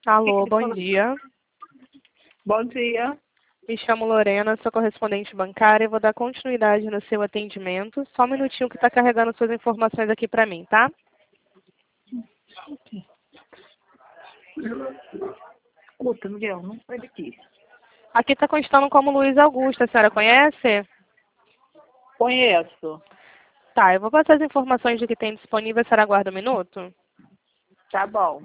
Alô, bom dia. Bom dia. Me chamo Lorena, sou correspondente bancária e vou dar continuidade no seu atendimento. Só um minutinho que está carregando suas informações aqui para mim, tá? Escuta, Miguel, não sai daqui. Aqui está constando como Luiz Augusto, a senhora conhece? Conheço. Tá, eu vou passar as informações do que tem disponível, a senhora aguarda um minuto? Tá bom.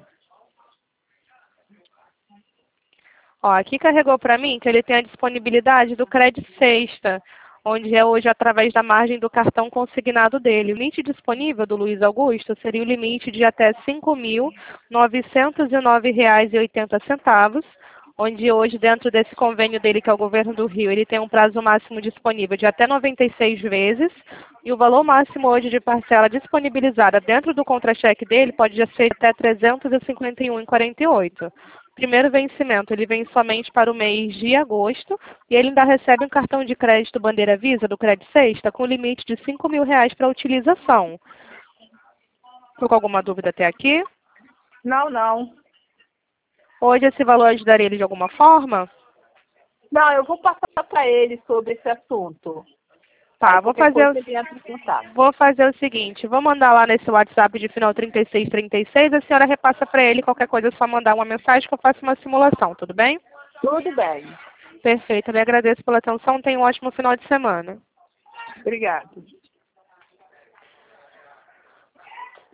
Ó, aqui carregou para mim que ele tem a disponibilidade do Credit Sexta, onde é hoje através da margem do cartão consignado dele. O limite disponível do Luiz Augusto seria o limite de até R$ 5.909,80, onde hoje, dentro desse convênio dele, que é o Governo do Rio, ele tem um prazo máximo disponível de até 96 vezes, e o valor máximo hoje de parcela disponibilizada dentro do contra-cheque dele pode ser até R$ 351,48. Primeiro vencimento, ele vem somente para o mês de agosto e ele ainda recebe um cartão de crédito Bandeira Visa do Credit Sexta com limite de R$ 5.000 para utilização. Ficou com alguma dúvida até aqui? Não. Hoje esse valor ajudaria ele de alguma forma? Não, eu vou passar para ele sobre esse assunto. Tá, Aí, qualquer coisa ele entra em contato. vou fazer o seguinte, vou mandar lá nesse WhatsApp de final 3636, a senhora repassa para ele, qualquer coisa é só mandar uma mensagem que eu faço uma simulação, tudo bem? Tudo bem. Perfeito, eu lhe agradeço pela atenção, tenha um ótimo final de semana. Obrigada.